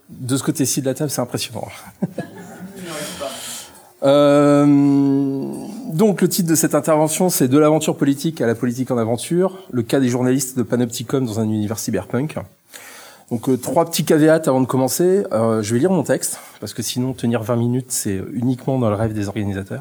De ce côté-ci de la table, c'est impressionnant. Donc, le titre de cette intervention, c'est « De l'aventure politique à la politique en aventure, le cas des journalistes de Panopticon dans un univers cyberpunk ». Donc, 3 petits caveats avant de commencer. Je vais lire mon texte, parce que sinon, tenir 20 minutes, c'est uniquement dans le rêve des organisateurs.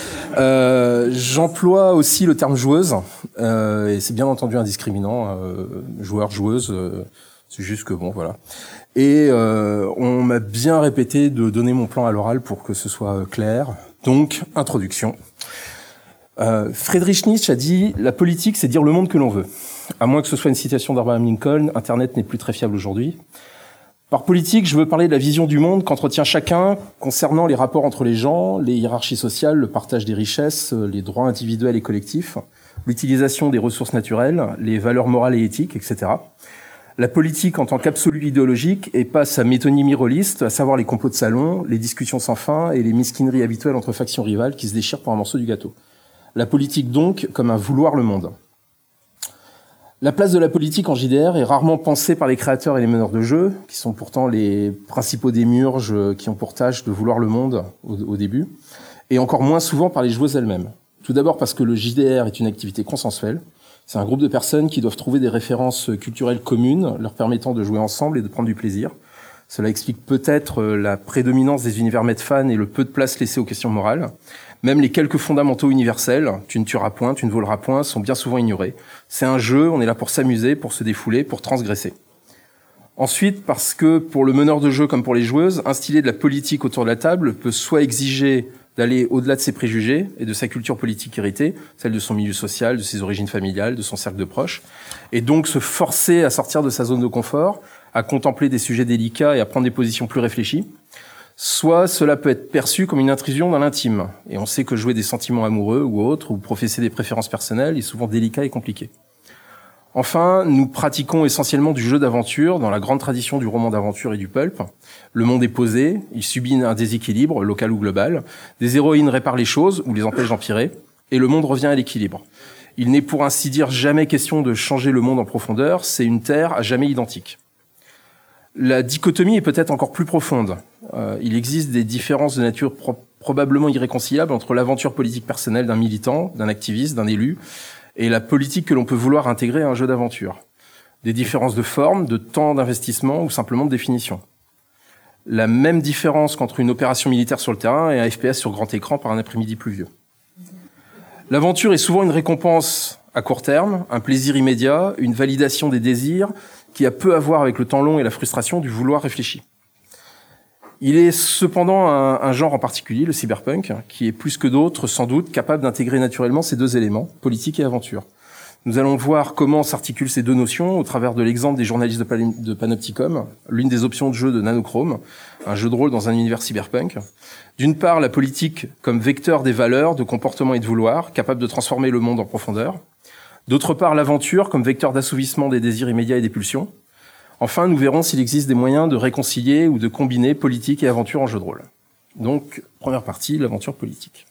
J'emploie aussi le terme « joueuse », et c'est bien entendu indiscriminant, joueur, joueuse, c'est juste que bon, voilà. Et on m'a bien répété de donner mon plan à l'oral pour que ce soit clair. Donc, introduction. Friedrich Nietzsche a dit « La politique, c'est dire le monde que l'on veut ». À moins que ce soit une citation d'Abraham Lincoln, Internet n'est plus très fiable aujourd'hui. Par politique, je veux parler de la vision du monde qu'entretient chacun concernant les rapports entre les gens, les hiérarchies sociales, le partage des richesses, les droits individuels et collectifs, l'utilisation des ressources naturelles, les valeurs morales et éthiques, etc. La politique en tant qu'absolu idéologique et pas sa métonymie rôliste, à savoir les complots de salon, les discussions sans fin et les mesquineries habituelles entre factions rivales qui se déchirent pour un morceau du gâteau. La politique donc comme un vouloir le monde. La place de la politique en JDR est rarement pensée par les créateurs et les meneurs de jeu, qui sont pourtant les principaux démiurges qui ont pour tâche de vouloir le monde au début, et encore moins souvent par les joueuses elles-mêmes. Tout d'abord parce que le JDR est une activité consensuelle. C'est un groupe de personnes qui doivent trouver des références culturelles communes, leur permettant de jouer ensemble et de prendre du plaisir. Cela explique peut-être la prédominance des univers Medfan et le peu de place laissée aux questions morales. Même les quelques fondamentaux universels, tu ne tueras point, tu ne voleras point, sont bien souvent ignorés. C'est un jeu, on est là pour s'amuser, pour se défouler, pour transgresser. Ensuite, parce que pour le meneur de jeu comme pour les joueuses, instiller de la politique autour de la table peut soit exiger d'aller au-delà de ses préjugés et de sa culture politique héritée, celle de son milieu social, de ses origines familiales, de son cercle de proches, et donc se forcer à sortir de sa zone de confort, à contempler des sujets délicats et à prendre des positions plus réfléchies. Soit cela peut être perçu comme une intrusion dans l'intime. Et on sait que jouer des sentiments amoureux ou autres, ou professer des préférences personnelles, est souvent délicat et compliqué. Enfin, nous pratiquons essentiellement du jeu d'aventure dans la grande tradition du roman d'aventure et du pulp. Le monde est posé, il subit un déséquilibre, local ou global. Des héroïnes réparent les choses ou les empêchent d'empirer, et le monde revient à l'équilibre. Il n'est pour ainsi dire jamais question de changer le monde en profondeur, c'est une terre à jamais identique. La dichotomie est peut-être encore plus profonde. Il existe des différences de nature probablement irréconciliables entre l'aventure politique personnelle d'un militant, d'un activiste, d'un élu, et la politique que l'on peut vouloir intégrer à un jeu d'aventure. Des différences de forme, de temps d'investissement ou simplement de définition. La même différence qu'entre une opération militaire sur le terrain et un FPS sur grand écran par un après-midi pluvieux. L'aventure est souvent une récompense à court terme, un plaisir immédiat, une validation des désirs, qui a peu à voir avec le temps long et la frustration du vouloir réfléchi. Il est cependant un genre en particulier, le cyberpunk, qui est plus que d'autres, sans doute, capable d'intégrer naturellement ces deux éléments, politique et aventure. Nous allons voir comment s'articulent ces deux notions au travers de l'exemple des journalistes de Panopticon, l'une des options de jeu de Nanochrome, un jeu de rôle dans un univers cyberpunk. D'une part, la politique comme vecteur des valeurs, de comportement et de vouloir, capable de transformer le monde en profondeur. D'autre part, l'aventure comme vecteur d'assouvissement des désirs immédiats et des pulsions. Enfin, nous verrons s'il existe des moyens de réconcilier ou de combiner politique et aventure en jeu de rôle. Donc, première partie, l'aventure politique.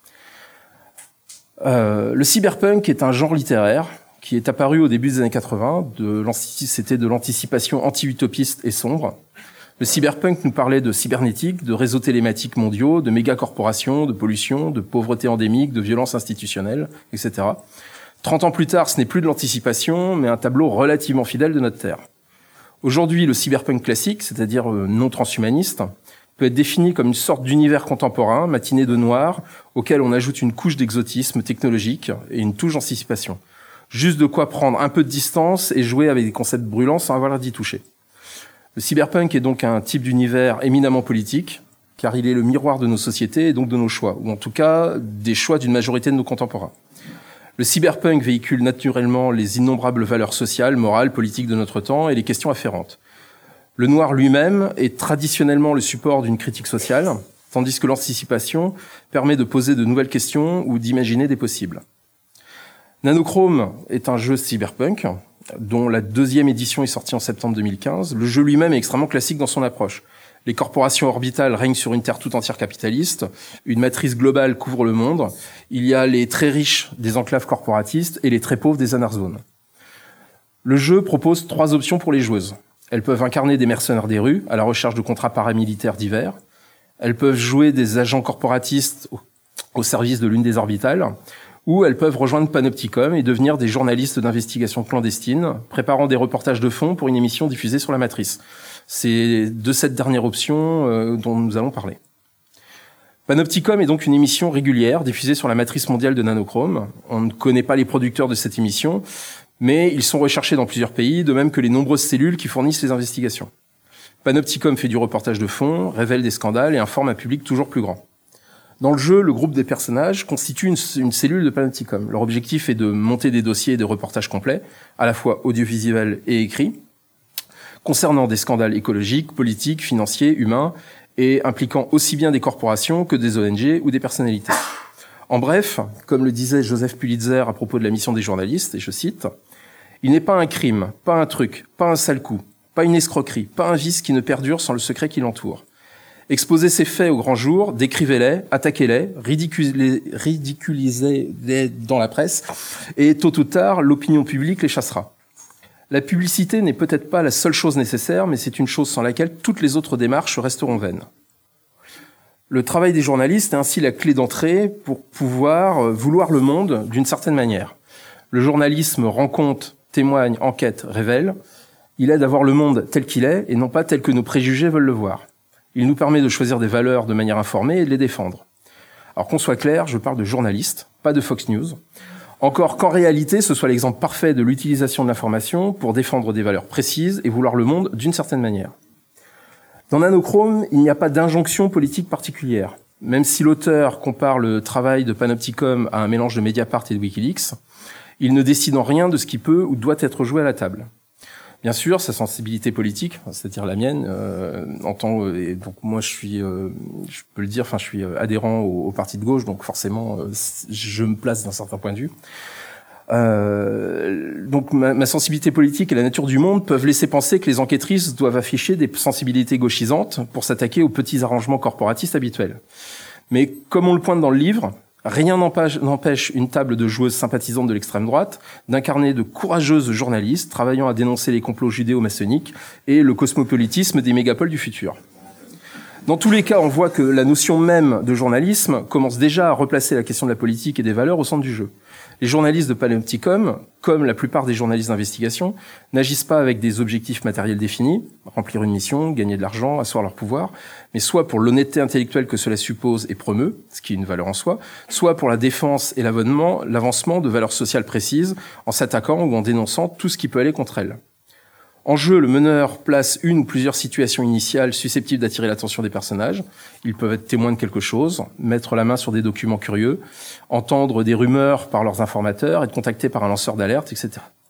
Le cyberpunk est un genre littéraire qui est apparu au début des années 80. C'était de l'anticipation anti-utopiste et sombre. Le cyberpunk nous parlait de cybernétique, de réseaux télématiques mondiaux, de méga-corporations, de pollution, de pauvreté endémique, de violence institutionnelle, etc. 30 ans plus tard, ce n'est plus de l'anticipation, mais un tableau relativement fidèle de notre Terre. Aujourd'hui, le cyberpunk classique, c'est-à-dire non transhumaniste, peut être défini comme une sorte d'univers contemporain, matiné de noir, auquel on ajoute une couche d'exotisme technologique et une touche d'anticipation. Juste de quoi prendre un peu de distance et jouer avec des concepts brûlants sans avoir l'air d'y toucher. Le cyberpunk est donc un type d'univers éminemment politique, car il est le miroir de nos sociétés et donc de nos choix, ou en tout cas des choix d'une majorité de nos contemporains. Le cyberpunk véhicule naturellement les innombrables valeurs sociales, morales, politiques de notre temps et les questions afférentes. Le noir lui-même est traditionnellement le support d'une critique sociale, tandis que l'anticipation permet de poser de nouvelles questions ou d'imaginer des possibles. Nanochrome est un jeu cyberpunk, dont la 2e édition est sortie en septembre 2015. Le jeu lui-même est extrêmement classique dans son approche. Les corporations orbitales règnent sur une Terre tout entière capitaliste. Une matrice globale couvre le monde. Il y a les très riches des enclaves corporatistes et les très pauvres des anarzones. Le jeu propose 3 options pour les joueuses. Elles peuvent incarner des mercenaires des rues à la recherche de contrats paramilitaires divers. Elles peuvent jouer des agents corporatistes au service de l'une des orbitales, ou elles peuvent rejoindre Panopticom et devenir des journalistes d'investigation clandestine, préparant des reportages de fond pour une émission diffusée sur la Matrice. C'est de cette dernière option dont nous allons parler. Panopticom est donc une émission régulière diffusée sur la Matrice mondiale de Nanochrome. On ne connaît pas les producteurs de cette émission, mais ils sont recherchés dans plusieurs pays, de même que les nombreuses cellules qui fournissent les investigations. Panopticom fait du reportage de fond, révèle des scandales et informe un public toujours plus grand. Dans le jeu, le groupe des personnages constitue une cellule de Panopticom. Leur objectif est de monter des dossiers et des reportages complets, à la fois audiovisuels et écrits, concernant des scandales écologiques, politiques, financiers, humains, et impliquant aussi bien des corporations que des ONG ou des personnalités. En bref, comme le disait Joseph Pulitzer à propos de la mission des journalistes, et je cite, « Il n'est pas un crime, pas un truc, pas un sale coup, pas une escroquerie, pas un vice qui ne perdure sans le secret qui l'entoure. Exposez ces faits au grand jour, décrivez-les, attaquez-les, ridiculisez-les dans la presse, et tôt ou tard, l'opinion publique les chassera. La publicité n'est peut-être pas la seule chose nécessaire, mais c'est une chose sans laquelle toutes les autres démarches resteront vaines. » Le travail des journalistes est ainsi la clé d'entrée pour pouvoir vouloir le monde d'une certaine manière. Le journalisme rend compte, témoigne, enquête, révèle. Il aide à voir le monde tel qu'il est et non pas tel que nos préjugés veulent le voir. Il nous permet de choisir des valeurs de manière informée et de les défendre. Alors qu'on soit clair, je parle de journalistes, pas de Fox News. Encore qu'en réalité, ce soit l'exemple parfait de l'utilisation de l'information pour défendre des valeurs précises et vouloir le monde d'une certaine manière. Dans Nanochrome, il n'y a pas d'injonction politique particulière. Même si l'auteur compare le travail de Panopticom à un mélange de Mediapart et de Wikileaks, il ne décide en rien de ce qui peut ou doit être joué à la table. Bien sûr, sa sensibilité politique, c'est-à-dire la mienne, et donc moi je peux le dire, je suis adhérent au parti de gauche, donc forcément je me place d'un certain point de vue. Donc ma sensibilité politique et la nature du monde peuvent laisser penser que les enquêtrices doivent afficher des sensibilités gauchisantes pour s'attaquer aux petits arrangements corporatistes habituels. Mais comme on le pointe dans le livre, rien n'empêche une table de joueuses sympathisantes de l'extrême droite d'incarner de courageuses journalistes travaillant à dénoncer les complots judéo-maçonniques et le cosmopolitisme des mégapoles du futur. Dans tous les cas, on voit que la notion même de journalisme commence déjà à replacer la question de la politique et des valeurs au centre du jeu. Les journalistes de Panopticom, comme la plupart des journalistes d'investigation, n'agissent pas avec des objectifs matériels définis, remplir une mission, gagner de l'argent, asseoir leur pouvoir, mais soit pour l'honnêteté intellectuelle que cela suppose et promeut, ce qui est une valeur en soi, soit pour la défense et l'avancement de valeurs sociales précises, en s'attaquant ou en dénonçant tout ce qui peut aller contre elles. En jeu, le meneur place une ou plusieurs situations initiales susceptibles d'attirer l'attention des personnages. Ils peuvent être témoins de quelque chose, mettre la main sur des documents curieux, entendre des rumeurs par leurs informateurs, être contactés par un lanceur d'alerte, etc.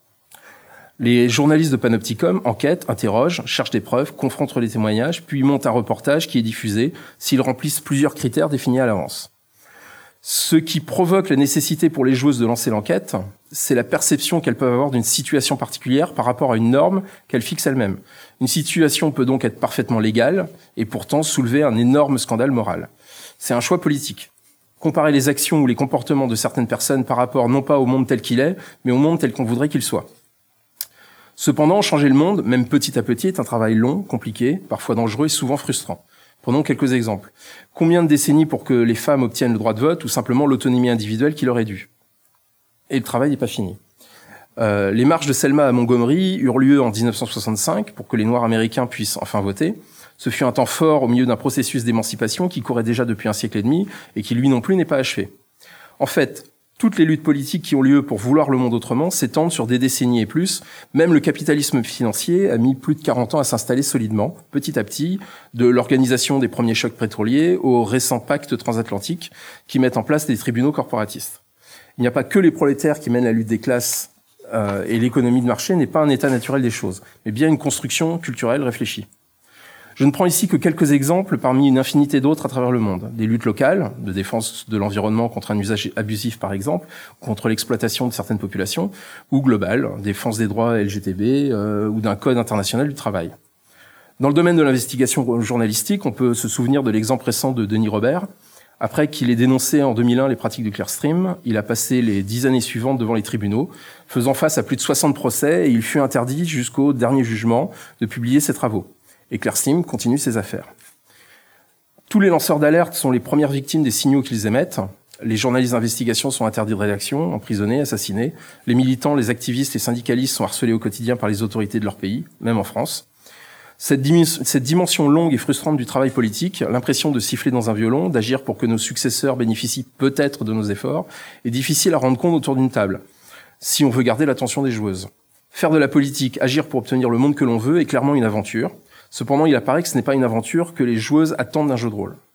Les journalistes de Panopticom enquêtent, interrogent, cherchent des preuves, confrontent les témoignages, puis montent un reportage qui est diffusé s'ils remplissent plusieurs critères définis à l'avance. Ce qui provoque la nécessité pour les joueuses de lancer l'enquête, c'est la perception qu'elles peuvent avoir d'une situation particulière par rapport à une norme qu'elles fixent elles-mêmes. Une situation peut donc être parfaitement légale et pourtant soulever un énorme scandale moral. C'est un choix politique. Comparer les actions ou les comportements de certaines personnes par rapport non pas au monde tel qu'il est, mais au monde tel qu'on voudrait qu'il soit. Cependant, changer le monde, même petit à petit, est un travail long, compliqué, parfois dangereux et souvent frustrant. Prenons quelques exemples. Combien de décennies pour que les femmes obtiennent le droit de vote ou simplement l'autonomie individuelle qui leur est due? Et le travail n'est pas fini. Les marches de Selma à Montgomery eurent lieu en 1965 pour que les Noirs américains puissent enfin voter. Ce fut un temps fort au milieu d'un processus d'émancipation qui courait déjà depuis un siècle et demi et qui, lui non plus, n'est pas achevé. En fait, toutes les luttes politiques qui ont lieu pour vouloir le monde autrement s'étendent sur des décennies et plus. Même le capitalisme financier a mis plus de 40 ans à s'installer solidement, petit à petit, de l'organisation des premiers chocs pétroliers aux récents pactes transatlantiques qui mettent en place des tribunaux corporatistes. Il n'y a pas que les prolétaires qui mènent la lutte des classes et l'économie de marché n'est pas un état naturel des choses, mais bien une construction culturelle réfléchie. Je ne prends ici que quelques exemples parmi une infinité d'autres à travers le monde. Des luttes locales, de défense de l'environnement contre un usage abusif par exemple, contre l'exploitation de certaines populations, ou globales, défense des droits LGTB ou d'un code international du travail. Dans le domaine de l'investigation journalistique, on peut se souvenir de l'exemple récent de Denis Robert, Après qu'il ait dénoncé en 2001 les pratiques du Clearstream, il a passé les 10 années suivantes devant les tribunaux, faisant face à plus de 60 procès, et il fut interdit jusqu'au dernier jugement de publier ses travaux. Et Clearstream continue ses affaires. Tous les lanceurs d'alerte sont les premières victimes des signaux qu'ils émettent. Les journalistes d'investigation sont interdits de rédaction, emprisonnés, assassinés. Les militants, les activistes, les syndicalistes sont harcelés au quotidien par les autorités de leur pays, même en France. Cette dimension longue et frustrante du travail politique, l'impression de siffler dans un violon, d'agir pour que nos successeurs bénéficient peut-être de nos efforts, est difficile à rendre compte autour d'une table, si on veut garder l'attention des joueuses. Faire de la politique, agir pour obtenir le monde que l'on veut, est clairement une aventure. Cependant, il apparaît que ce n'est pas une aventure que les joueuses attendent d'un jeu de rôle.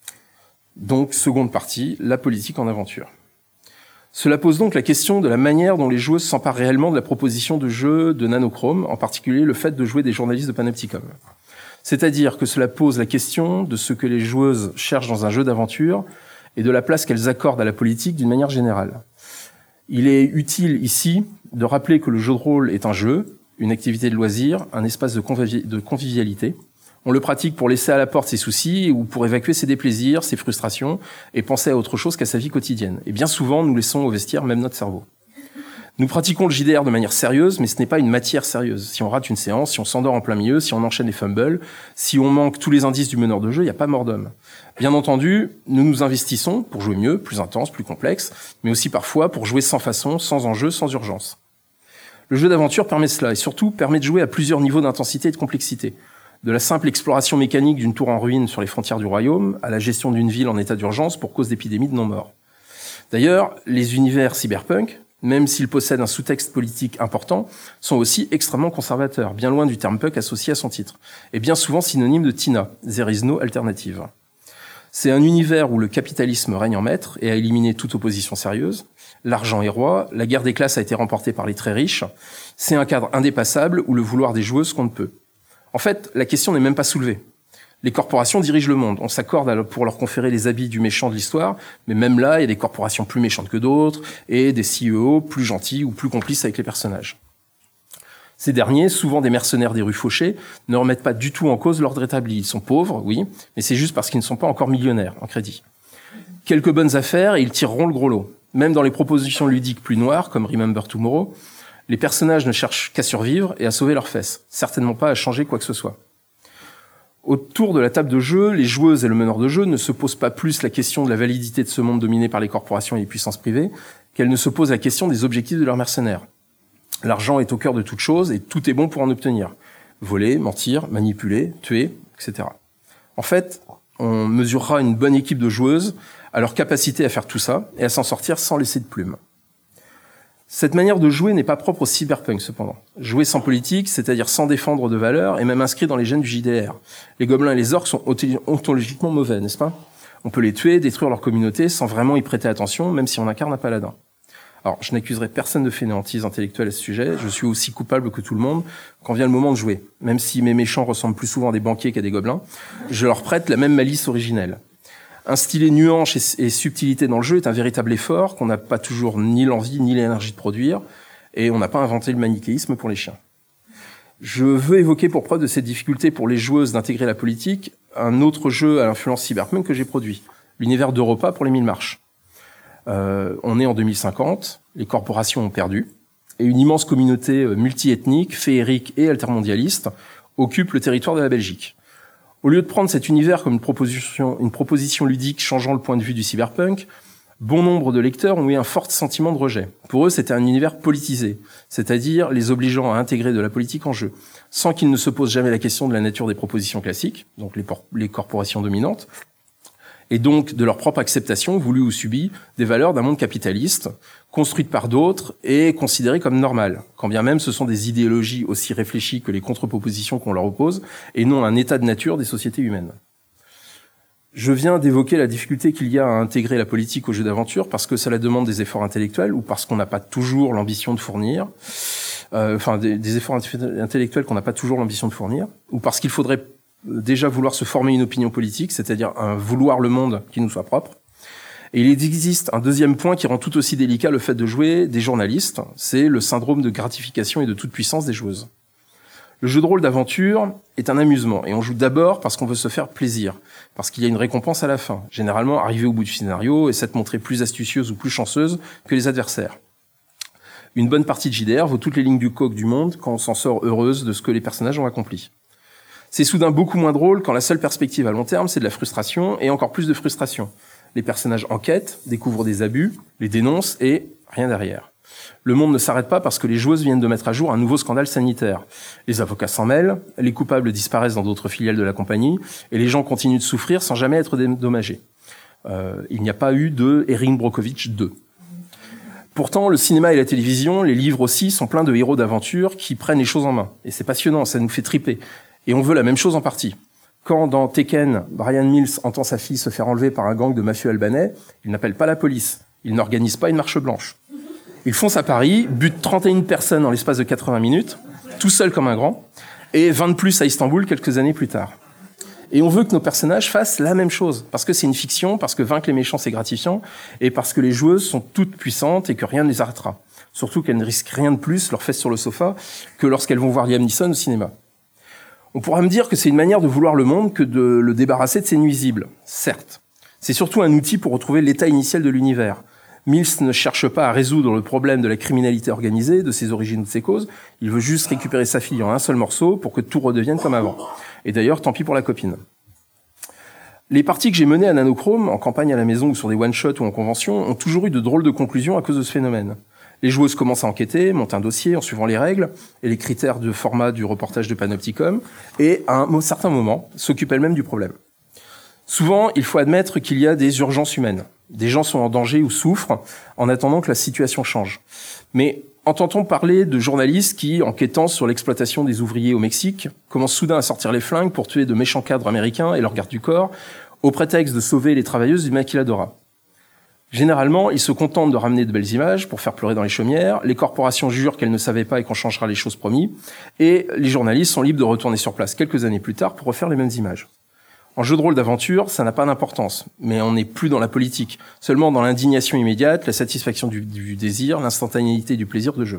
Donc, seconde partie, la politique en aventure. Cela pose donc la question de la manière dont les joueuses s'emparent réellement de la proposition de jeu de Nanochrome, en particulier le fait de jouer des journalistes de Panopticon. C'est-à-dire que cela pose la question de ce que les joueuses cherchent dans un jeu d'aventure et de la place qu'elles accordent à la politique d'une manière générale. Il est utile ici de rappeler que le jeu de rôle est un jeu, une activité de loisir, un espace de convivialité. On le pratique pour laisser à la porte ses soucis ou pour évacuer ses déplaisirs, ses frustrations et penser à autre chose qu'à sa vie quotidienne. Et bien souvent, nous laissons au vestiaire même notre cerveau. Nous pratiquons le JDR de manière sérieuse, mais ce n'est pas une matière sérieuse. Si on rate une séance, si on s'endort en plein milieu, si on enchaîne les fumbles, si on manque tous les indices du meneur de jeu, il n'y a pas mort d'homme. Bien entendu, nous nous investissons pour jouer mieux, plus intense, plus complexe, mais aussi parfois pour jouer sans façon, sans enjeu, sans urgence. Le jeu d'aventure permet cela et surtout permet de jouer à plusieurs niveaux d'intensité et de complexité. De la simple exploration mécanique d'une tour en ruine sur les frontières du royaume à la gestion d'une ville en état d'urgence pour cause d'épidémie de non-morts. D'ailleurs, les univers cyberpunk, même s'ils possèdent un sous-texte politique important, sont aussi extrêmement conservateurs, bien loin du terme punk associé à son titre, et bien souvent synonyme de TINA, There is no alternative. C'est un univers où le capitalisme règne en maître et a éliminé toute opposition sérieuse. L'argent est roi, la guerre des classes a été remportée par les très riches. C'est un cadre indépassable où le vouloir des joueuses compte peu. En fait, la question n'est même pas soulevée. Les corporations dirigent le monde. On s'accorde pour leur conférer les habits du méchant de l'histoire, mais même là, il y a des corporations plus méchantes que d'autres et des CEO plus gentils ou plus complices avec les personnages. Ces derniers, souvent des mercenaires des rues fauchées, ne remettent pas du tout en cause l'ordre établi. Ils sont pauvres, oui, mais c'est juste parce qu'ils ne sont pas encore millionnaires en crédit. Quelques bonnes affaires et ils tireront le gros lot. Même dans les propositions ludiques plus noires, comme Remember Tomorrow, les personnages ne cherchent qu'à survivre et à sauver leurs fesses, certainement pas à changer quoi que ce soit. Autour de la table de jeu, les joueuses et le meneur de jeu ne se posent pas plus la question de la validité de ce monde dominé par les corporations et les puissances privées qu'elles ne se posent la question des objectifs de leurs mercenaires. L'argent est au cœur de toute chose et tout est bon pour en obtenir. Voler, mentir, manipuler, tuer, etc. En fait, on mesurera une bonne équipe de joueuses à leur capacité à faire tout ça et à s'en sortir sans laisser de plume. Cette manière de jouer n'est pas propre au cyberpunk, cependant. Jouer sans politique, c'est-à-dire sans défendre de valeurs, est même inscrit dans les gènes du JDR. Les gobelins et les orques sont ontologiquement mauvais, n'est-ce pas ? On peut les tuer, détruire leur communauté, sans vraiment y prêter attention, même si on incarne un paladin. Alors, je n'accuserai personne de fainéantise intellectuelle à ce sujet, je suis aussi coupable que tout le monde quand vient le moment de jouer. Même si mes méchants ressemblent plus souvent à des banquiers qu'à des gobelins, je leur prête la même malice originelle. Instiller nuance et subtilité dans le jeu est un véritable effort qu'on n'a pas toujours ni l'envie ni l'énergie de produire, et on n'a pas inventé le manichéisme pour les chiens. Je veux évoquer pour preuve de cette difficulté pour les joueuses d'intégrer la politique un autre jeu à l'influence cyberpunk que j'ai produit, l'univers d'Europa pour les 1000 marches. On est en 2050, les corporations ont perdu, et une immense communauté multiethnique, féerique et altermondialiste occupe le territoire de la Belgique. Au lieu de prendre cet univers comme une proposition ludique changeant le point de vue du cyberpunk, bon nombre de lecteurs ont eu un fort sentiment de rejet. Pour eux, c'était un univers politisé, c'est-à-dire les obligeant à intégrer de la politique en jeu, sans qu'ils ne se posent jamais la question de la nature des propositions classiques, donc les corporations dominantes, et donc de leur propre acceptation, voulue ou subie, des valeurs d'un monde capitaliste, construites par d'autres et considérées comme normales, quand bien même ce sont des idéologies aussi réfléchies que les contre-propositions qu'on leur oppose, et non un état de nature des sociétés humaines. Je viens d'évoquer la difficulté qu'il y a à intégrer la politique au jeu d'aventure parce que cela demande des efforts intellectuels ou parce qu'on n'a pas toujours l'ambition de fournir, des efforts intellectuels qu'on n'a pas toujours l'ambition de fournir, ou parce qu'il faudrait déjà vouloir se former une opinion politique, c'est-à-dire vouloir le monde qui nous soit propre. Et il existe un deuxième point qui rend tout aussi délicat le fait de jouer des journalistes, c'est le syndrome de gratification et de toute puissance des joueuses. Le jeu de rôle d'aventure est un amusement et on joue d'abord parce qu'on veut se faire plaisir, parce qu'il y a une récompense à la fin, généralement arriver au bout du scénario et s'être montrée plus astucieuse ou plus chanceuse que les adversaires. Une bonne partie de JDR vaut toutes les lignes du coq du monde quand on s'en sort heureuse de ce que les personnages ont accompli. C'est soudain beaucoup moins drôle quand la seule perspective à long terme, c'est de la frustration et encore plus de frustration. Les personnages enquêtent, découvrent des abus, les dénoncent et rien derrière. Le monde ne s'arrête pas parce que les joueuses viennent de mettre à jour un nouveau scandale sanitaire. Les avocats s'en mêlent, les coupables disparaissent dans d'autres filiales de la compagnie et les gens continuent de souffrir sans jamais être dédommagés. Il n'y a pas eu de Erin Brockovich 2. Pourtant, le cinéma et la télévision, les livres aussi, sont pleins de héros d'aventure qui prennent les choses en main. Et c'est passionnant, ça nous fait triper. Et on veut la même chose en partie. Quand, dans Tekken, Brian Mills entend sa fille se faire enlever par un gang de mafieux albanais, il n'appelle pas la police. Il n'organise pas une marche blanche. Ils foncent à Paris, butent 31 personnes en l'espace de 80 minutes, tout seul comme un grand, et 20 de plus à Istanbul quelques années plus tard. Et on veut que nos personnages fassent la même chose, parce que c'est une fiction, parce que vaincre les méchants c'est gratifiant, et parce que les joueuses sont toutes puissantes et que rien ne les arrêtera. Surtout qu'elles ne risquent rien de plus, leurs fesses sur le sofa, que lorsqu'elles vont voir Liam Neeson au cinéma. On pourra me dire que c'est une manière de vouloir le monde que de le débarrasser de ses nuisibles. Certes. C'est surtout un outil pour retrouver l'état initial de l'univers. Mills ne cherche pas à résoudre le problème de la criminalité organisée, de ses origines ou de ses causes. Il veut juste récupérer sa fille en un seul morceau pour que tout redevienne comme avant. Et d'ailleurs, tant pis pour la copine. Les parties que j'ai menées à Nanochrome, en campagne à la maison ou sur des one-shots ou en convention, ont toujours eu de drôles de conclusions à cause de ce phénomène. Les joueuses commencent à enquêter, montent un dossier en suivant les règles et les critères de format du reportage de Panopticon, et à un certain moment, s'occupent elles-mêmes du problème. Souvent, il faut admettre qu'il y a des urgences humaines. Des gens sont en danger ou souffrent en attendant que la situation change. Mais entend-on parler de journalistes qui, enquêtant sur l'exploitation des ouvriers au Mexique, commencent soudain à sortir les flingues pour tuer de méchants cadres américains et leurs gardes du corps, au prétexte de sauver les travailleuses du maquiladora? Généralement, ils se contentent de ramener de belles images pour faire pleurer dans les chaumières, les corporations jurent qu'elles ne savaient pas et qu'on changera les choses promis, et les journalistes sont libres de retourner sur place quelques années plus tard pour refaire les mêmes images. En jeu de rôle d'aventure, ça n'a pas d'importance, mais on n'est plus dans la politique, seulement dans l'indignation immédiate, la satisfaction du désir, l'instantanéité du plaisir de jeu.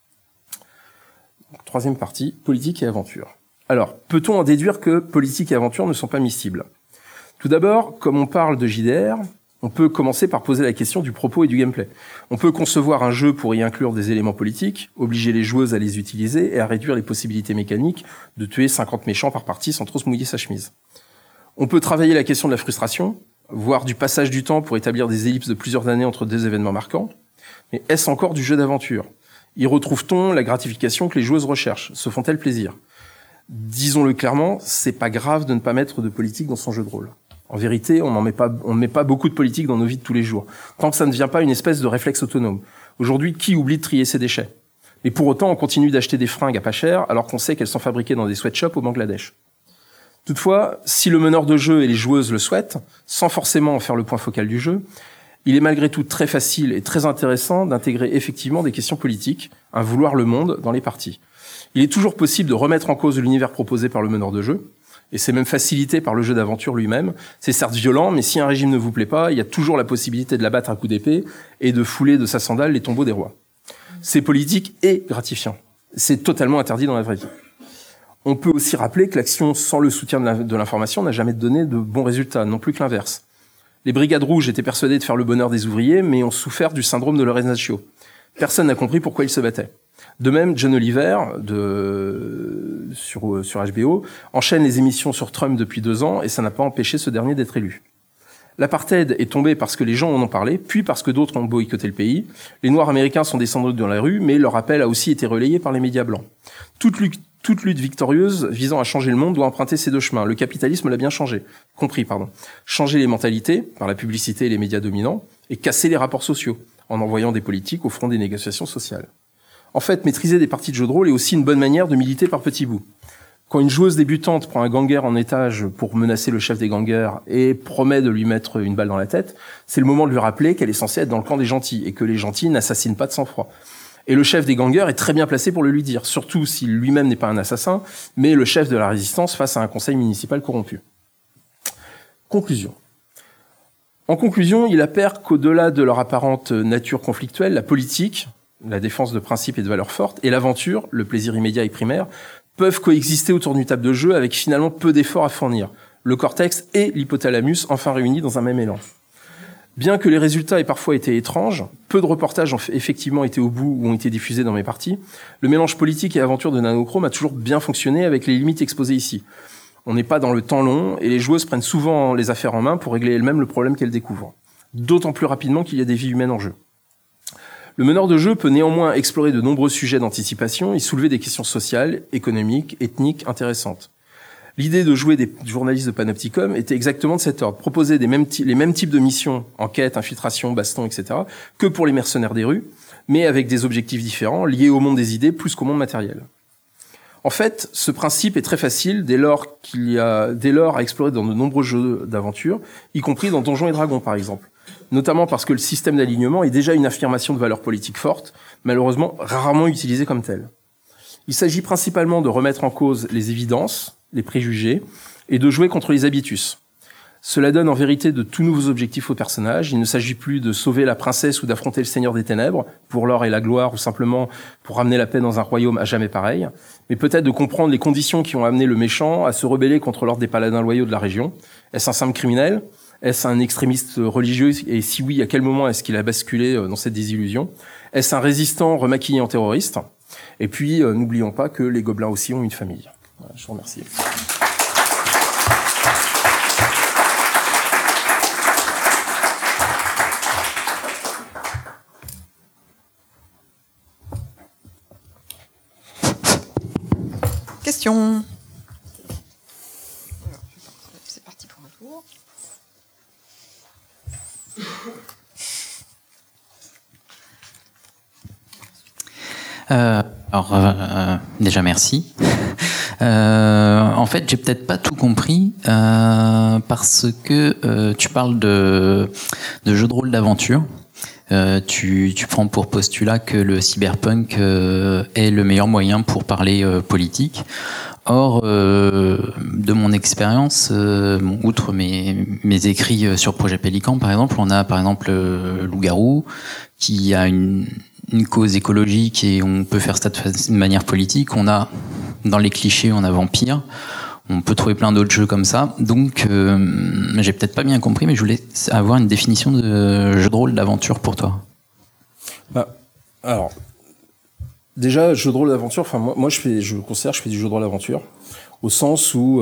Troisième partie, politique et aventure. Alors, peut-on en déduire que politique et aventure ne sont pas miscibles? Tout d'abord, comme on parle de JDR, on peut commencer par poser la question du propos et du gameplay. On peut concevoir un jeu pour y inclure des éléments politiques, obliger les joueuses à les utiliser et à réduire les possibilités mécaniques de tuer 50 méchants par partie sans trop se mouiller sa chemise. On peut travailler la question de la frustration, voire du passage du temps pour établir des ellipses de plusieurs années entre deux événements marquants. Mais est-ce encore du jeu d'aventure? Y retrouve-t-on la gratification que les joueuses recherchent? Se font-elles plaisir? Disons-le clairement, c'est pas grave de ne pas mettre de politique dans son jeu de rôle. En vérité, on ne met pas beaucoup de politique dans nos vies de tous les jours, tant que ça ne devient pas une espèce de réflexe autonome. Aujourd'hui, qui oublie de trier ses déchets? Mais pour autant, on continue d'acheter des fringues à pas cher, alors qu'on sait qu'elles sont fabriquées dans des sweatshops au Bangladesh. Toutefois, si le meneur de jeu et les joueuses le souhaitent, sans forcément en faire le point focal du jeu, il est malgré tout très facile et très intéressant d'intégrer effectivement des questions politiques, un vouloir le monde dans les parties. Il est toujours possible de remettre en cause l'univers proposé par le meneur de jeu, et c'est même facilité par le jeu d'aventure lui-même. C'est certes violent, mais si un régime ne vous plaît pas, il y a toujours la possibilité de l'abattre à coups d'épée et de fouler de sa sandale les tombeaux des rois. C'est politique et gratifiant. C'est totalement interdit dans la vraie vie. On peut aussi rappeler que l'action sans le soutien de l'information n'a jamais donné de bons résultats, non plus que l'inverse. Les brigades rouges étaient persuadées de faire le bonheur des ouvriers, mais ont souffert du syndrome de Lorenzaccio. Personne n'a compris pourquoi ils se battaient. De même, John Oliver, sur HBO, enchaîne les émissions sur Trump depuis 2 ans, et ça n'a pas empêché ce dernier d'être élu. L'apartheid est tombé parce que les gens en ont parlé, puis parce que d'autres ont boycotté le pays. Les Noirs américains sont descendus dans la rue, mais leur appel a aussi été relayé par les médias blancs. Toute lutte victorieuse visant à changer le monde doit emprunter ces 2 chemins. Le capitalisme l'a bien compris. Changer les mentalités par la publicité et les médias dominants, et casser les rapports sociaux en envoyant des politiques au front des négociations sociales. En fait, maîtriser des parties de jeu de rôle est aussi une bonne manière de militer par petits bouts. Quand une joueuse débutante prend un ganger en étage pour menacer le chef des gangers et promet de lui mettre une balle dans la tête, c'est le moment de lui rappeler qu'elle est censée être dans le camp des gentils et que les gentils n'assassinent pas de sang-froid. Et le chef des gangers est très bien placé pour le lui dire, surtout s'il lui-même n'est pas un assassin, mais le chef de la résistance face à un conseil municipal corrompu. Conclusion. En conclusion, il appert qu'au-delà de leur apparente nature conflictuelle, la politique, la défense de principes et de valeurs fortes, et l'aventure, le plaisir immédiat et primaire, peuvent coexister autour d'une table de jeu avec finalement peu d'efforts à fournir. Le cortex et l'hypothalamus enfin réunis dans un même élan. Bien que les résultats aient parfois été étranges, peu de reportages ont effectivement été au bout ou ont été diffusés dans mes parties, le mélange politique et aventure de Nanochrome a toujours bien fonctionné avec les limites exposées ici. On n'est pas dans le temps long et les joueuses prennent souvent les affaires en main pour régler elles-mêmes le problème qu'elles découvrent. D'autant plus rapidement qu'il y a des vies humaines en jeu. Le meneur de jeu peut néanmoins explorer de nombreux sujets d'anticipation et soulever des questions sociales, économiques, ethniques intéressantes. L'idée de jouer des journalistes de Panopticon était exactement de cet ordre, proposer les mêmes types de missions, enquête, infiltration, baston, etc., que pour les mercenaires des rues, mais avec des objectifs différents, liés au monde des idées plus qu'au monde matériel. En fait, ce principe est très facile dès lors à explorer dans de nombreux jeux d'aventure, y compris dans Donjons et Dragons par exemple. Notamment parce que le système d'alignement est déjà une affirmation de valeurs politiques fortes, malheureusement rarement utilisée comme telle. Il s'agit principalement de remettre en cause les évidences, les préjugés, et de jouer contre les habitus. Cela donne en vérité de tout nouveaux objectifs aux personnages. Il ne s'agit plus de sauver la princesse ou d'affronter le Seigneur des Ténèbres, pour l'or et la gloire, ou simplement pour ramener la paix dans un royaume à jamais pareil, mais peut-être de comprendre les conditions qui ont amené le méchant à se rebeller contre l'ordre des paladins loyaux de la région. Est-ce un simple criminel ? Est-ce un extrémiste religieux ? Et si oui, à quel moment est-ce qu'il a basculé dans cette désillusion ? Est-ce un résistant remaquillé en terroriste ? Et puis, n'oublions pas que les gobelins aussi ont une famille. Voilà, je vous remercie. Question. C'est parti pour un tour. Déjà merci. En fait, j'ai peut-être pas tout compris parce que tu parles de jeux de rôle d'aventure. Tu prends pour postulat que le cyberpunk est le meilleur moyen pour parler politique. Or, de mon expérience, outre mes écrits sur Projet Pélican, par exemple, on a par exemple Loup-garou, qui a une cause écologique et on peut faire ça de manière politique. On a, dans les clichés, on a Vampire. On peut trouver plein d'autres jeux comme ça. Donc, j'ai peut-être pas bien compris, mais je voulais avoir une définition de jeu de rôle d'aventure pour toi. Alors, déjà, jeu de rôle d'aventure, enfin, moi je considère que je fais du jeu de rôle d'aventure, au sens où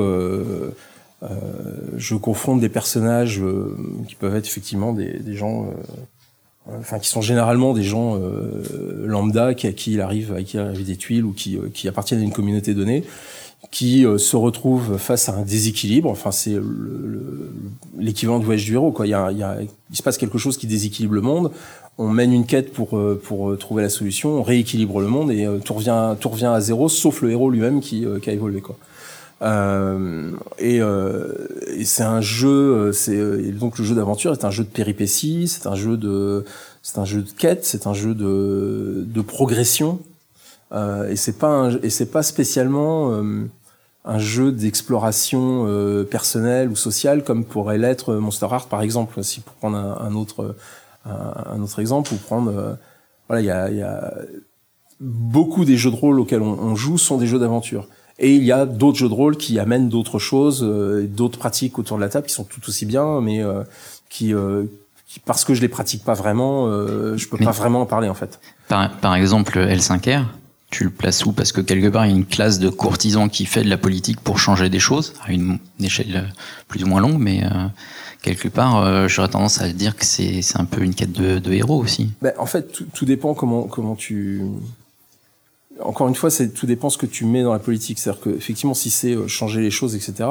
je confronte des personnages qui peuvent être effectivement des gens... qui sont généralement des gens lambda à qui il arrive des tuiles ou qui appartiennent à une communauté donnée, qui se retrouvent face à un déséquilibre. Enfin, c'est l'équivalent du voyage du héros, quoi. Il se passe quelque chose qui déséquilibre le monde. On mène une quête pour trouver la solution. On rééquilibre le monde et tout revient à zéro, sauf le héros lui-même qui a évolué, quoi. Et c'est un jeu, et donc le jeu d'aventure est un jeu de péripéties, c'est un jeu de quête, c'est un jeu de progression, et c'est pas spécialement un jeu d'exploration personnelle ou sociale comme pourrait l'être Monster Heart par exemple, si pour prendre un autre exemple, ou prendre voilà, il y a beaucoup des jeux de rôle auxquels on joue sont des jeux d'aventure. Et il y a d'autres jeux de rôle qui amènent d'autres choses, d'autres pratiques autour de la table qui sont tout aussi bien, mais qui parce que je les pratique pas vraiment, je peux pas vraiment en parler en fait. Par exemple, L5R, tu le places où ? Parce que quelque part, il y a une classe de courtisans qui fait de la politique pour changer des choses, à une échelle plus ou moins longue, mais quelque part, j'aurais tendance à dire que c'est un peu une quête de héros aussi. Ben, en fait, tout dépend comment tu... Encore une fois, tout dépend ce que tu mets dans la politique. C'est-à-dire que, effectivement, si c'est changer les choses, etc.,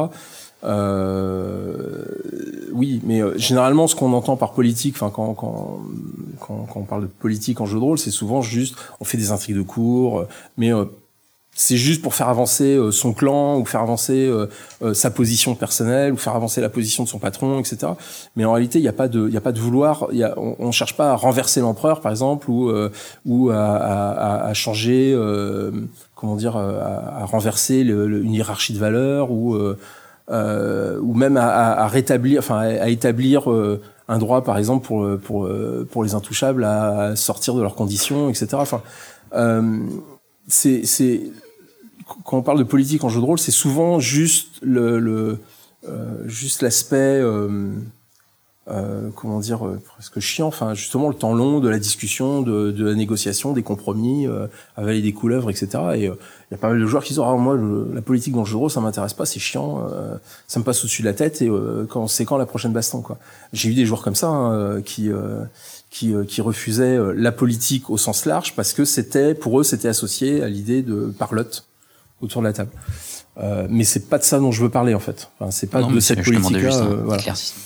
oui, mais généralement, ce qu'on entend par politique, enfin, quand on parle de politique en jeu de rôle, c'est souvent juste, on fait des intrigues de cours, mais c'est juste pour faire avancer son clan, ou faire avancer sa position personnelle, ou faire avancer la position de son patron, etc. Mais en réalité, il y a pas de vouloir. On cherche pas à renverser l'empereur, par exemple, ou à changer, comment dire, à renverser une hiérarchie de valeurs, ou même à rétablir, enfin, à établir un droit, par exemple, pour les intouchables à sortir de leurs conditions, etc. Enfin, c'est quand on parle de politique en jeu de rôle, c'est souvent juste juste l'aspect comment dire, presque chiant, enfin justement le temps long de la discussion, de la négociation, des compromis, avaler des couleuvres, etc. Et il y a pas mal de joueurs qui disent moi la politique dans le jeu de rôle ça m'intéresse pas, c'est chiant, ça me passe au-dessus de la tête, et quand la prochaine baston, quoi. J'ai eu des joueurs comme ça qui refusaient la politique au sens large parce que pour eux c'était associé à l'idée de parlotte autour de la table. Mais c'est pas de ça dont je veux parler en fait. Enfin, c'est pas de cette politique-là. Voilà.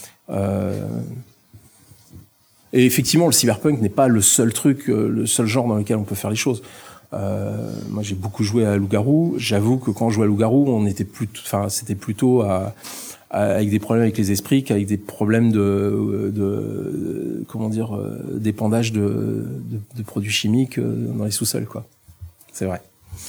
Et effectivement, le cyberpunk n'est pas le seul truc, le seul genre dans lequel on peut faire les choses. Moi, j'ai beaucoup joué à Loup-garou. J'avoue que quand on jouait à Loup-garou, c'était plutôt avec des problèmes avec les esprits qu'avec des problèmes d'épandage de produits chimiques dans les sous-sols, quoi. C'est vrai.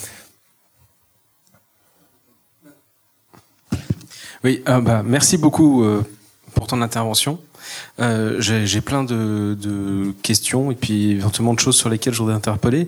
Oui, merci beaucoup pour ton intervention. J'ai plein de questions et puis éventuellement de choses sur lesquelles je voudrais interpeller.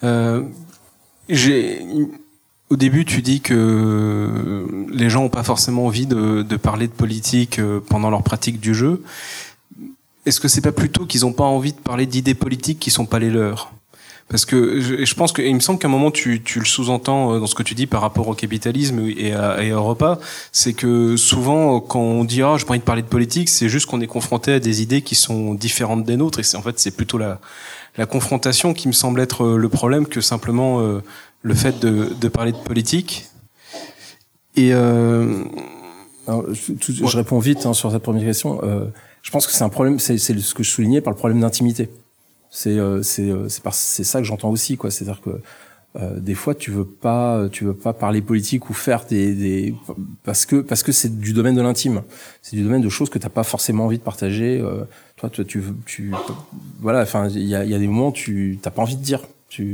Au début, tu dis que les gens n'ont pas forcément envie de parler de politique pendant leur pratique du jeu. Est-ce que c'est pas plutôt qu'ils n'ont pas envie de parler d'idées politiques qui sont pas les leurs ? Parce que je pense il me semble qu'à un moment tu le sous-entends dans ce que tu dis par rapport au capitalisme et à Europa, c'est que souvent quand on dit j'ai pas envie de parler de politique, c'est juste qu'on est confronté à des idées qui sont différentes des nôtres, et c'est plutôt la confrontation qui me semble être le problème que simplement le fait de parler de politique. Et alors, je réponds vite sur cette première question. Je pense que c'est un problème, c'est ce que je soulignais par le problème d'intimité. C'est ça que j'entends aussi, quoi. C'est-à-dire que des fois tu veux pas parler politique ou faire parce que c'est du domaine de l'intime. C'est du domaine de choses que t'as pas forcément envie de partager. Toi voilà, enfin il y a des moments où t'as pas envie de dire.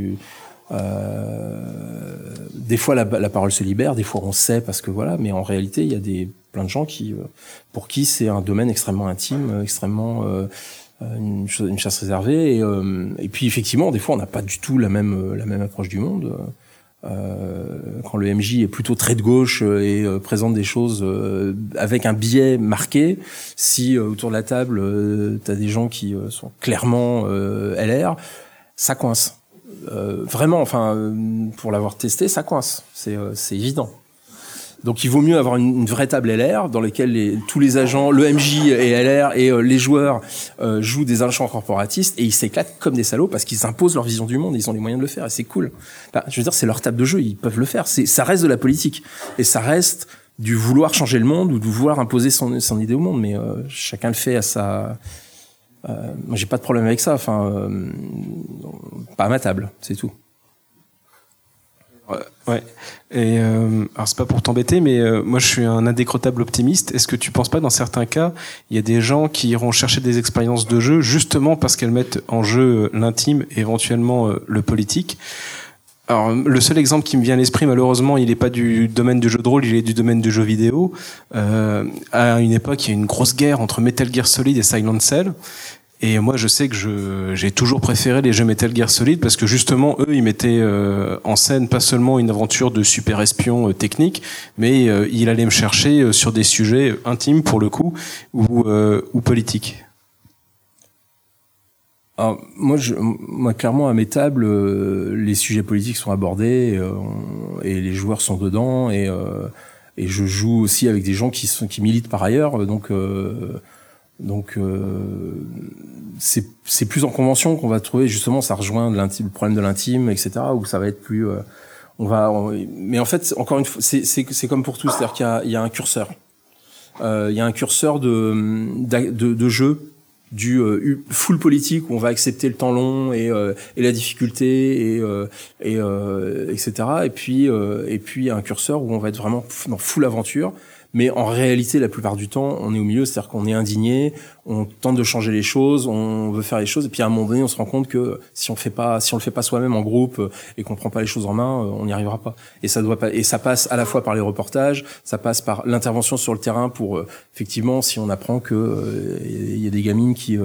Des fois la parole se libère, des fois on sait parce que voilà, mais en réalité il y a plein de gens pour qui c'est un domaine extrêmement intime, extrêmement une chasse réservée, et puis effectivement des fois on n'a pas du tout la même approche du monde. Quand le MJ est plutôt très de gauche et présente des choses avec un biais marqué, si autour de la table t'as des gens qui sont clairement LR, ça coince. Vraiment, enfin, pour l'avoir testé, ça coince. C'est évident. Donc, il vaut mieux avoir une vraie table LR dans laquelle tous les agents, le MJ est LR et les joueurs jouent des agents corporatistes et ils s'éclatent comme des salauds parce qu'ils imposent leur vision du monde. Et ils ont les moyens de le faire et c'est cool. Enfin, je veux dire, c'est leur table de jeu, ils peuvent le faire. Ça reste de la politique et ça reste du vouloir changer le monde ou de vouloir imposer son idée au monde. Mais chacun le fait à sa. Moi, j'ai pas de problème avec ça. Enfin, pas à ma table, c'est tout. Ouais. Et alors c'est pas pour t'embêter, mais moi je suis un indécrottable optimiste. Est-ce que tu penses pas, dans certains cas, il y a des gens qui iront chercher des expériences de jeu justement parce qu'elles mettent en jeu l'intime et éventuellement le politique? Alors, le seul exemple qui me vient à l'esprit, malheureusement, il n'est pas du domaine du jeu de rôle, il est du domaine du jeu vidéo. À une époque, il y a eu une grosse guerre entre Metal Gear Solid et Silent Cell. Et moi, je sais que j'ai toujours préféré les jeux Metal Gear Solid parce que justement, eux, ils mettaient en scène pas seulement une aventure de super espion technique, mais ils allaient me chercher sur des sujets intimes pour le coup ou politiques. Alors, moi, clairement, à mes tables, les sujets politiques sont abordés et les joueurs sont dedans et je joue aussi avec des gens qui militent par ailleurs, donc c'est plus en convention qu'on va trouver, justement, ça rejoint le problème de l'intime, etc., où ça va être plus mais en fait, encore une fois, c'est comme pour tout, c'est-à-dire qu'il y a un curseur, il y a un curseur de jeu du full politique où on va accepter le temps long et la difficulté et etc., et puis il y a un curseur où on va être vraiment dans full aventure. Mais en réalité, la plupart du temps, on est au milieu, c'est-à-dire qu'on est indigné, on tente de changer les choses, on veut faire les choses, et puis à un moment donné, on se rend compte que si on le fait pas soi-même en groupe et qu'on prend pas les choses en main, on n'y arrivera pas. Et ça passe à la fois par les reportages, ça passe par l'intervention sur le terrain pour effectivement, si on apprend que il y a des gamines qui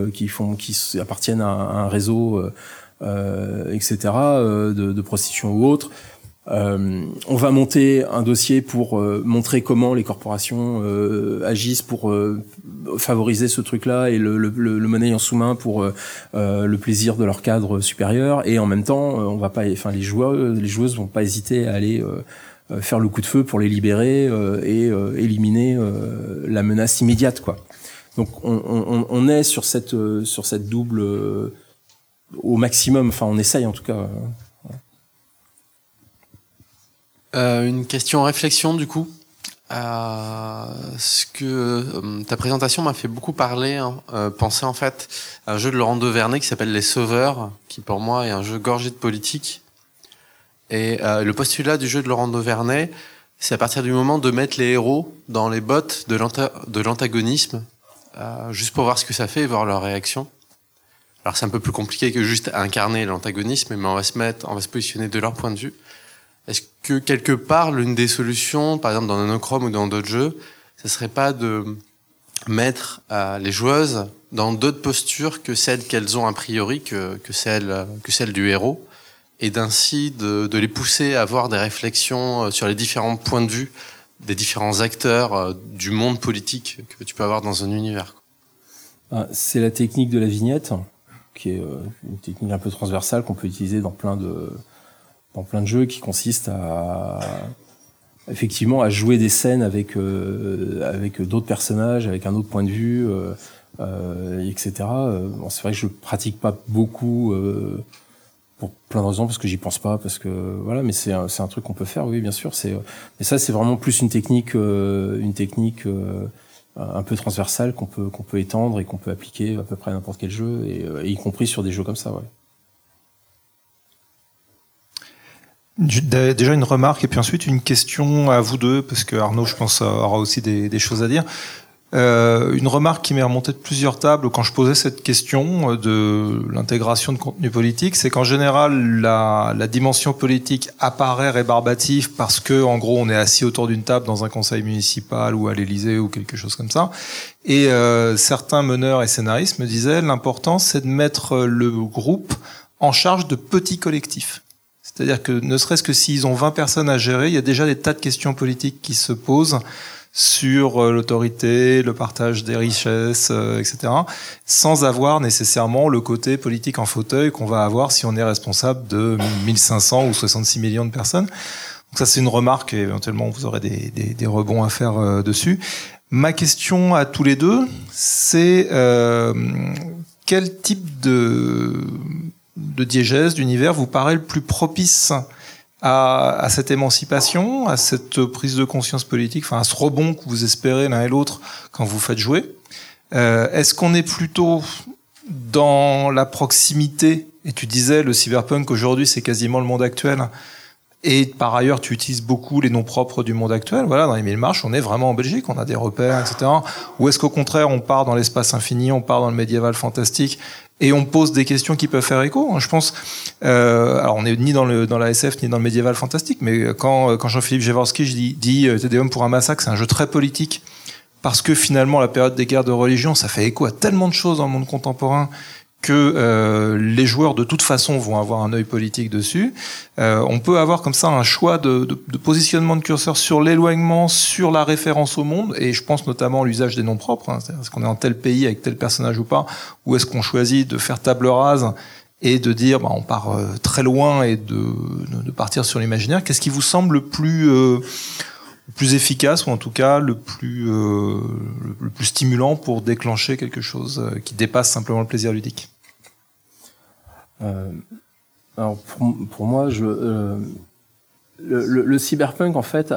appartiennent à un réseau, etc., de prostitution ou autre. On va monter un dossier pour montrer comment les corporations agissent pour favoriser ce truc-là et le monnaie en sous-main pour le plaisir de leur cadre supérieur. Et en même temps, on va pas, enfin les joueuses vont pas hésiter à aller faire le coup de feu pour les libérer et éliminer la menace immédiate, quoi. Donc on est sur cette double au maximum. Enfin, on essaye en tout cas. Une question réflexion du coup. Ce que ta présentation m'a fait beaucoup parler, penser en fait à un jeu de Laurent Devernay qui s'appelle Les Sauveurs, qui pour moi est un jeu gorgé de politique. Et le postulat du jeu de Laurent Devernay, c'est à partir du moment de mettre les héros dans les bottes de l'antagonisme, juste pour voir ce que ça fait et voir leur réaction. Alors c'est un peu plus compliqué que juste incarner l'antagonisme, mais on va se positionner de leur point de vue. Est-ce que quelque part, l'une des solutions, par exemple dans Nanochrome ou dans d'autres jeux, ce serait pas de mettre les joueuses dans d'autres postures que celles qu'elles ont a priori, que celles du héros, et d'ainsi de les pousser à avoir des réflexions sur les différents points de vue des différents acteurs du monde politique que tu peux avoir dans un univers. C'est la technique de la vignette, qui est une technique un peu transversale qu'on peut utiliser dans plein de jeux, qui consiste effectivement à jouer des scènes avec d'autres personnages, avec un autre point de vue, etc. Bon, c'est vrai que je le pratique pas beaucoup pour plein de raisons, parce que j'y pense pas, parce que voilà, mais c'est un truc qu'on peut faire, oui, bien sûr. Mais ça, c'est vraiment plus une technique un peu transversale qu'on peut étendre et qu'on peut appliquer à peu près à n'importe quel jeu, et y compris sur des jeux comme ça, ouais. Déjà une remarque et puis ensuite une question à vous deux, parce que Arnaud, je pense, aura aussi des choses à dire. Une remarque qui m'est remontée de plusieurs tables quand je posais cette question de l'intégration de contenu politique, c'est qu'en général la dimension politique apparaît rébarbative parce que en gros on est assis autour d'une table dans un conseil municipal ou à l'Élysée ou quelque chose comme ça. Et certains meneurs et scénaristes me disaient l'important c'est de mettre le groupe en charge de petits collectifs. C'est-à-dire que ne serait-ce que s'ils ont 20 personnes à gérer, il y a déjà des tas de questions politiques qui se posent sur l'autorité, le partage des richesses, etc., sans avoir nécessairement le côté politique en fauteuil qu'on va avoir si on est responsable de 1500 ou 66 millions de personnes. Donc ça, c'est une remarque, et éventuellement vous aurez des rebonds à faire dessus. Ma question à tous les deux, c'est quel type de diégèse, d'univers vous paraît le plus propice à cette émancipation, à cette prise de conscience politique, enfin à ce rebond que vous espérez l'un et l'autre quand vous faites jouer. Est-ce qu'on est plutôt dans la proximité, et tu disais le cyberpunk aujourd'hui c'est quasiment le monde actuel, et par ailleurs tu utilises beaucoup les noms propres du monde actuel, voilà, dans les 1000 marches on est vraiment en Belgique, on a des repères, etc. Ou est-ce qu'au contraire on part dans l'espace infini, on part dans le médiéval fantastique, et on pose des questions qui peuvent faire écho, je pense. Alors on n'est ni dans la SF ni dans le médiéval fantastique, mais quand Jean-Philippe Jaworski dit Tédéum pour un massacre, c'est un jeu très politique, parce que finalement la période des guerres de religion, ça fait écho à tellement de choses dans le monde contemporain que les joueurs de toute façon vont avoir un œil politique dessus. On peut avoir comme ça un choix de positionnement de curseur sur l'éloignement, sur la référence au monde, et je pense notamment à l'usage des noms propres, c'est-à-dire est-ce qu'on est en tel pays avec tel personnage ou pas, ou est-ce qu'on choisit de faire table rase et de dire on part très loin et de partir sur l'imaginaire. Qu'est-ce qui vous semble le plus efficace, ou en tout cas le plus stimulant pour déclencher quelque chose qui dépasse simplement le plaisir ludique? Alors pour moi, le cyberpunk en fait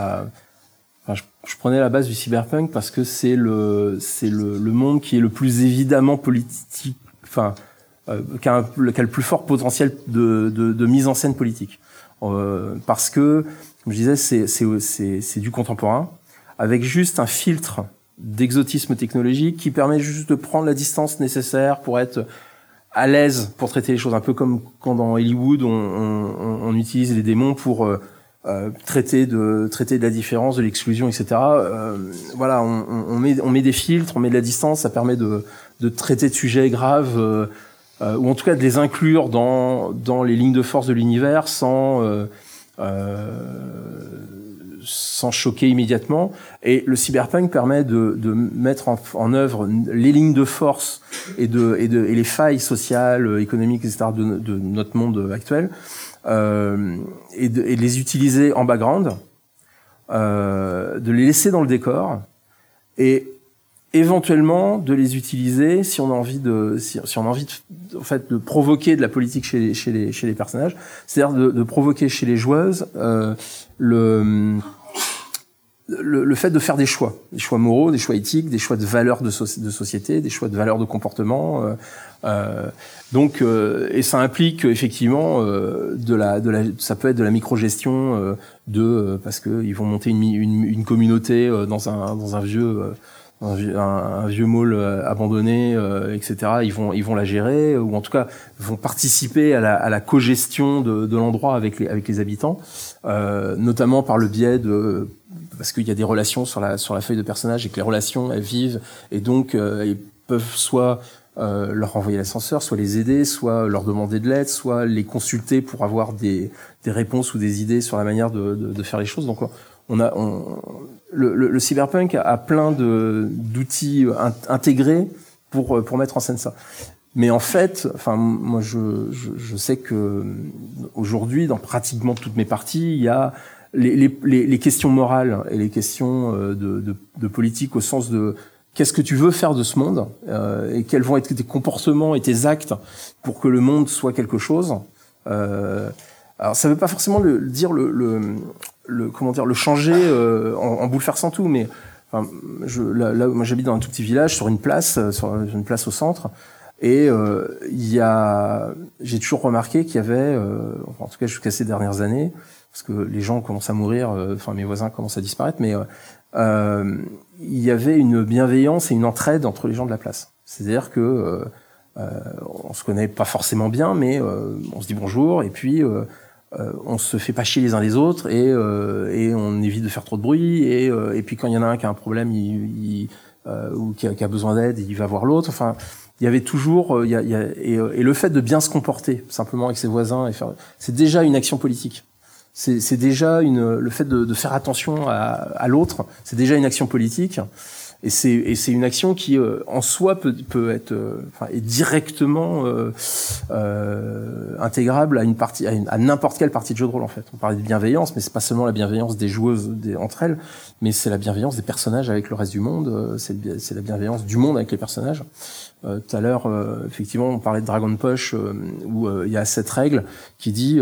je prenais la base du cyberpunk parce que c'est le monde qui est le plus évidemment politique, enfin qui a le plus fort potentiel de mise en scène politique, parce que comme je disais c'est du contemporain avec juste un filtre d'exotisme technologique qui permet juste de prendre la distance nécessaire pour être à l'aise pour traiter les choses, un peu comme quand dans Hollywood on utilise les démons pour traiter de la différence, de l'exclusion, etc. Voilà, on met des filtres, on met de la distance, ça permet de traiter de sujets graves, ou en tout cas de les inclure dans les lignes de force de l'univers sans sans choquer immédiatement. Et le cyberpunk permet de mettre en œuvre les lignes de force et les failles sociales, économiques, etc. de notre monde actuel, et de les utiliser en background, de les laisser dans le décor, et éventuellement de les utiliser si on a envie de en fait de provoquer de la politique chez les personnages, c'est-à-dire de provoquer chez les joueuses le fait de faire des choix moraux, des choix éthiques, des choix de valeurs de société, des choix de valeurs de comportement. Donc, et ça implique effectivement ça peut être de la microgestion parce que ils vont monter une communauté dans un vieux mall abandonné, etc. Ils vont la gérer, ou en tout cas vont participer à la cogestion de l'endroit avec les habitants, notamment par le biais parce qu'il y a des relations sur la feuille de personnage, et que les relations elles vivent, et donc ils peuvent soit leur renvoyer l'ascenseur, soit les aider, soit leur demander de l'aide, soit les consulter pour avoir des réponses ou des idées sur la manière de faire les choses. Donc le cyberpunk a plein d'outils intégrés pour mettre en scène ça. Mais en fait, moi je sais que aujourd'hui, dans pratiquement toutes mes parties, il y a les questions morales et les questions de politique, au sens de qu'est-ce que tu veux faire de ce monde, et quels vont être tes comportements et tes actes pour que le monde soit quelque chose. Alors ça veut pas forcément dire le changer en bouleversant tout, mais là moi j'habite dans un tout petit village sur une place au centre, et j'ai toujours remarqué qu'il y avait en tout cas jusqu'à ces dernières années, parce que les gens commencent à mourir, mes voisins commencent à disparaître, mais il y avait une bienveillance et une entraide entre les gens de la place. C'est-à-dire que on se connaît pas forcément bien, mais on se dit bonjour, et puis on se fait pas chier les uns les autres, et on évite de faire trop de bruit, et puis quand il y en a un qui a un problème ou qui a besoin d'aide, il va voir l'autre. Enfin, il y avait toujours et le fait de bien se comporter simplement avec ses voisins, c'est déjà une action politique. C'est déjà le fait de faire attention à l'autre, c'est déjà une action politique, et c'est une action qui en soi peut être est directement intégrable à n'importe quelle partie de jeu de rôle, en fait. On parlait de bienveillance, mais c'est pas seulement la bienveillance des joueuses entre elles, mais c'est la bienveillance des personnages avec le reste du monde, c'est la bienveillance du monde avec les personnages. Tout à l'heure, effectivement, on parlait de Dragon Push, où il y a cette règle qui dit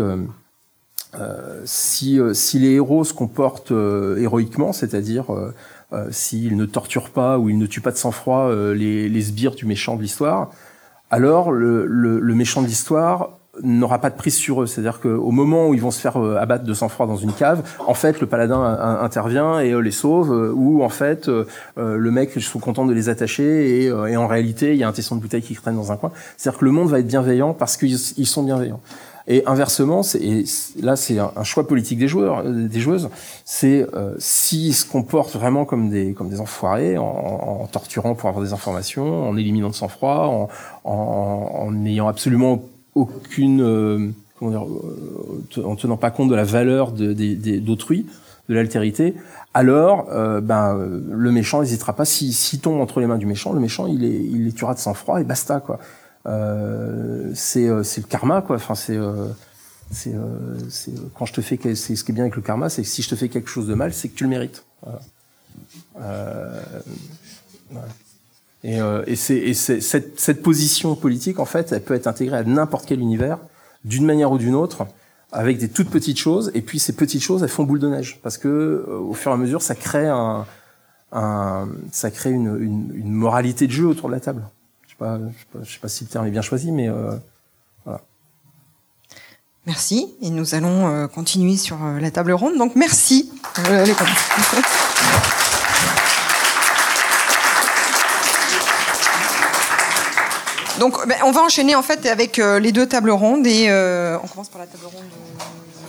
si les héros se comportent héroïquement, c'est-à-dire s'ils ne torturent pas ou ils ne tuent pas de sang-froid les sbires du méchant de l'histoire, alors le méchant de l'histoire n'aura pas de prise sur eux. C'est-à-dire qu'au moment où ils vont se faire abattre de sang-froid dans une cave, en fait, le paladin intervient et les sauve, ou en fait, le mec, je suis content de les attacher, et en réalité, il y a un tesson de bouteille qui traîne dans un coin. C'est-à-dire que le monde va être bienveillant parce qu'ils sont bienveillants. Et inversement, là c'est un choix politique des joueuses, c'est s'ils se comportent vraiment comme des enfoirés, en torturant pour avoir des informations, en éliminant de sang-froid, en n'ayant absolument aucune en tenant pas compte de la valeur d'autrui, de l'altérité, alors le méchant n'hésitera pas, s'il tombe entre les mains du méchant, le méchant il les tuera de sang-froid et basta, quoi. C'est le karma, quoi. Enfin, c'est quand je te fais c'est ce qui est bien avec le karma, c'est que si je te fais quelque chose de mal, c'est que tu le mérites. Voilà. Et cette position politique, en fait, elle peut être intégrée à n'importe quel univers, d'une manière ou d'une autre, avec des toutes petites choses. Et puis ces petites choses, elles font boule de neige, parce que au fur et à mesure, ça crée une moralité de jeu autour de la table. Je sais pas si le terme est bien choisi, mais voilà. Merci. Et nous allons continuer sur la table ronde. Donc merci. Donc on va enchaîner en fait avec les deux tables rondes, et on commence par la table ronde.